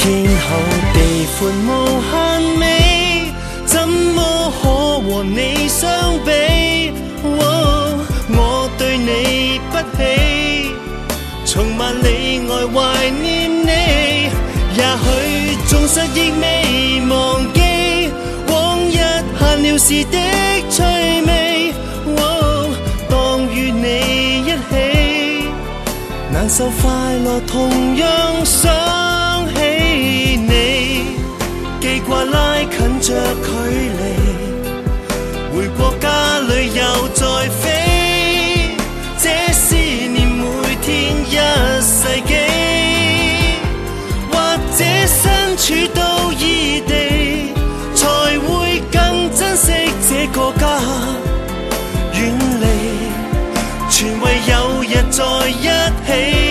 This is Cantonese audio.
天厚地闊無限美，怎麼可和你相比？我對你不起，從萬里外懷念你，也許縱失憶未忘記往日閒聊時的趣味。當與你一起，難受快樂同樣想起你，記掛拉近着距離，回國家裏又再飛，這思念每天一世紀，或者身處到異地，才會更珍惜這個家，遠離全為有日在一起。